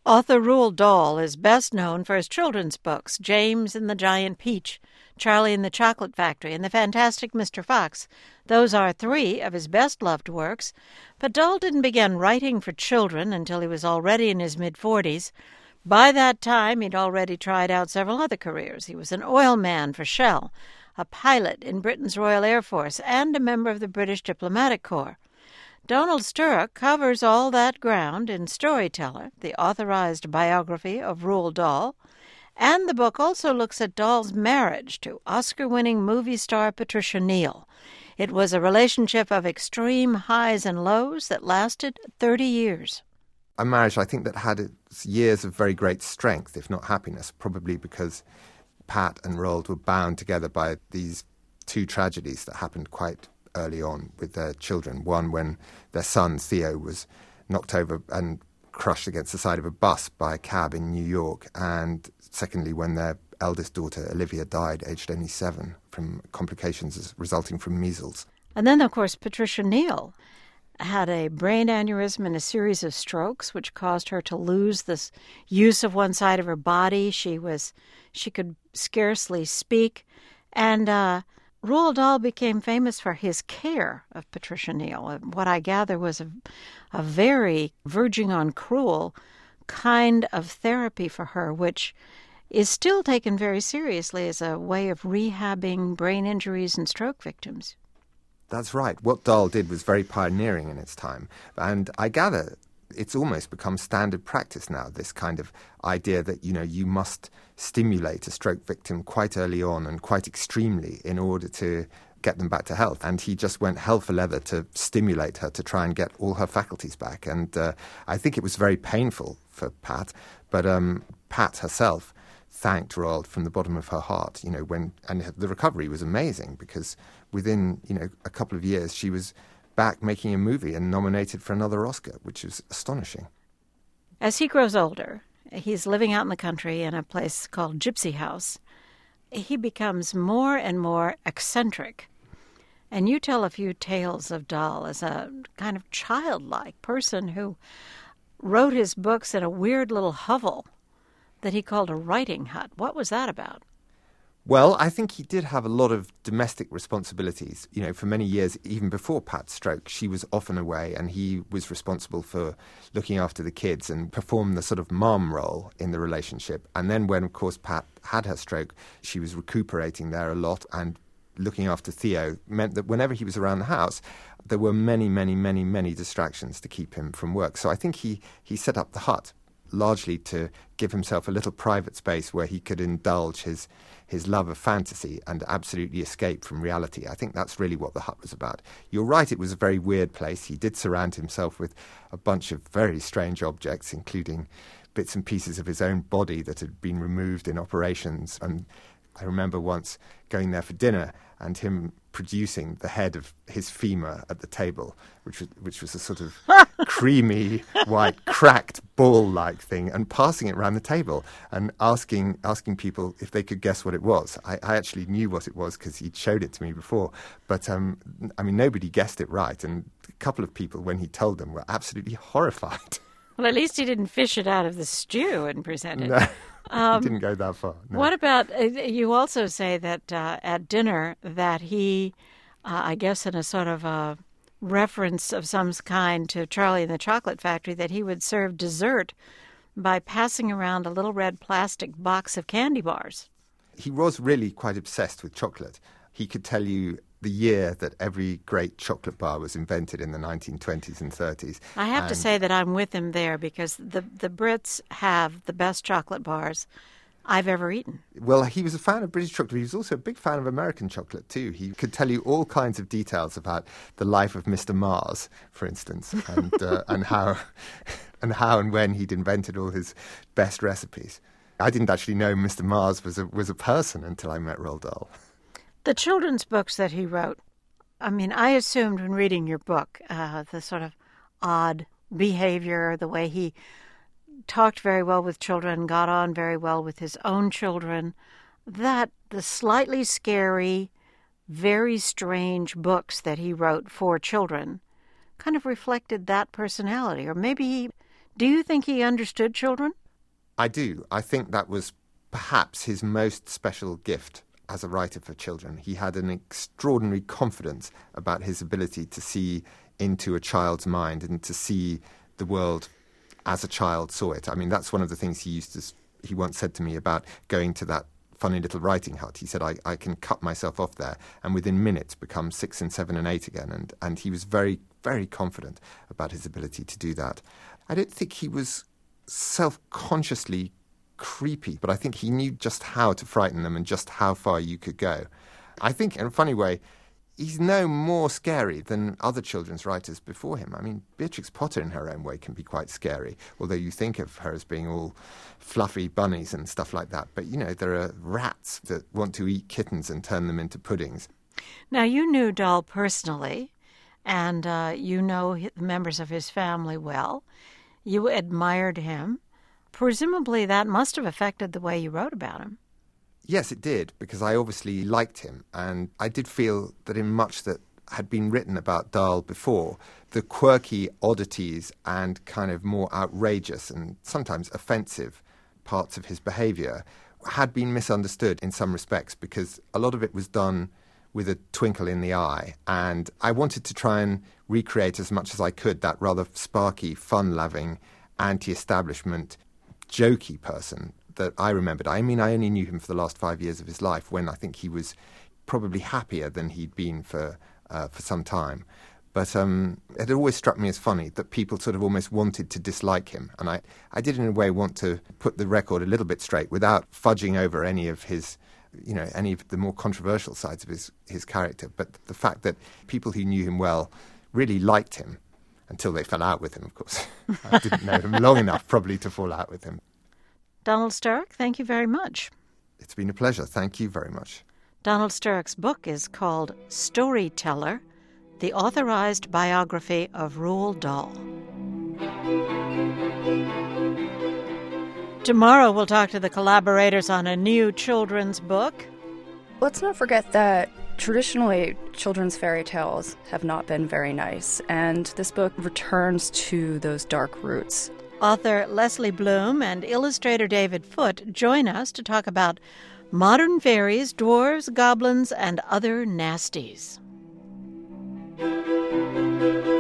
Author Roald Dahl is best known for his children's books, James and the Giant Peach, Charlie and the Chocolate Factory, and The Fantastic Mr. Fox. Those are three of his best-loved works, but Dahl didn't begin writing for children until he was already in his mid-40s. By that time, he'd already tried out several other careers. He was an oil man for Shell, a pilot in Britain's Royal Air Force, and a member of the British Diplomatic Corps. Donald Sturrock covers all that ground in Storyteller, the authorized biography of Roald Dahl, and the book also looks at Dahl's marriage to Oscar-winning movie star Patricia Neal. It was a relationship of extreme highs and lows that lasted 30 years. A marriage, I think, that had its years of very great strength, if not happiness, probably because Pat and Roald were bound together by these two tragedies that happened quite early on with their children. One, when their son Theo was knocked over and crushed against the side of a bus by a cab in New York, and secondly, when their eldest daughter Olivia died, aged only 7, from complications resulting from measles. And then, of course, Patricia Neal had a brain aneurysm and a series of strokes, which caused her to lose this use of one side of her body. She could scarcely speak, and Roald Dahl became famous for his care of Patricia Neal. What I gather was a very verging on cruel kind of therapy for her, which is still taken very seriously as a way of rehabbing brain injuries and stroke victims. That's right. What Dahl did was very pioneering in its time. And I gather it's almost become standard practice now, this kind of idea that, you must stimulate a stroke victim quite early on and quite extremely in order to get them back to health. And he just went hell for leather to stimulate her to try and get all her faculties back. And I think it was very painful for Pat, but Pat herself thanked Roald from the bottom of her heart, and the recovery was amazing because within, a couple of years she was back making a movie and nominated for another Oscar, which is astonishing. As he grows older, he's living out in the country in a place called Gypsy House. He becomes more and more eccentric. And you tell a few tales of Dahl as a kind of childlike person who wrote his books in a weird little hovel that he called a writing hut. What was that about? Well, I think he did have a lot of domestic responsibilities. For many years, even before Pat's stroke, she was often away and he was responsible for looking after the kids and performed the sort of mom role in the relationship. And then when, of course, Pat had her stroke, she was recuperating there a lot, and looking after Theo meant that whenever he was around the house, there were many, many, many, many distractions to keep him from work. So I think he set up the hut largely to give himself a little private space where he could indulge his love of fantasy and absolutely escape from reality. I think that's really what the hut was about. You're right, it was a very weird place. He did surround himself with a bunch of very strange objects, including bits and pieces of his own body that had been removed in operations. And I remember once going there for dinner and him producing the head of his femur at the table, which was a sort of creamy, white, cracked ball-like thing, and passing it around the table and asking people if they could guess what it was. I actually knew what it was because he'd showed it to me before, but nobody guessed it right, and a couple of people, when he told them, were absolutely horrified. Well, at least he didn't fish it out of the stew and present it. No, he didn't go that far. No. What about, you also say that at dinner that he, I guess in a sort of a reference of some kind to Charlie and the Chocolate Factory, that he would serve dessert by passing around a little red plastic box of candy bars. He was really quite obsessed with chocolate. He could tell you the year that every great chocolate bar was invented in the 1920s and 30s. I have to say that I'm with him there because the Brits have the best chocolate bars I've ever eaten. Well, he was a fan of British chocolate. He was also a big fan of American chocolate, too. He could tell you all kinds of details about the life of Mr. Mars, for instance, and how and when he'd invented all his best recipes. I didn't actually know Mr. Mars was a person until I met Roald Dahl. The children's books that he wrote, I assumed when reading your book, the sort of odd behavior, the way he talked very well with children, got on very well with his own children, that the slightly scary, very strange books that he wrote for children kind of reflected that personality. Or maybe he Do you think he understood children? I do. I think that was perhaps his most special gift as a writer for children. He had an extraordinary confidence about his ability to see into a child's mind and to see the world as a child saw it. I mean, that's one of the things he once said to me about going to that funny little writing hut. He said, I can cut myself off there and within minutes become 6 and 7 and 8 again. And he was very, very confident about his ability to do that. I don't think he was self-consciously creepy, but I think he knew just how to frighten them and just how far you could go. I think, in a funny way, he's no more scary than other children's writers before him. I mean, Beatrix Potter in her own way can be quite scary, although you think of her as being all fluffy bunnies and stuff like that. But, you know, there are rats that want to eat kittens and turn them into puddings. Now, you knew Dahl personally, and you know the members of his family well. You admired him. Presumably that must have affected the way you wrote about him. Yes, it did, because I obviously liked him, and I did feel that in much that had been written about Dahl before, the quirky oddities and kind of more outrageous and sometimes offensive parts of his behaviour had been misunderstood in some respects, because a lot of it was done with a twinkle in the eye, and I wanted to try and recreate as much as I could that rather sparky, fun-loving, anti-establishment, jokey person that I remembered. I mean, I only knew him for the last 5 years of his life, when I think he was probably happier than he'd been for some time. But it had always struck me as funny that people sort of almost wanted to dislike him. And I did in a way want to put the record a little bit straight without fudging over any of his, you know, any of the more controversial sides of his character. But the fact that people who knew him well really liked him, until they fell out with him, of course. I didn't know him long enough probably to fall out with him. Donald Sturrock, thank you very much. It's been a pleasure. Thank you very much. Donald Sturrock's book is called Storyteller, the authorized biography of Roald Dahl. Tomorrow we'll talk to the collaborators on a new children's book. Let's not forget that traditionally children's fairy tales have not been very nice, and this book returns to those dark roots. Author Leslie Bloom and illustrator David Foote join us to talk about modern fairies, dwarves, goblins, and other nasties.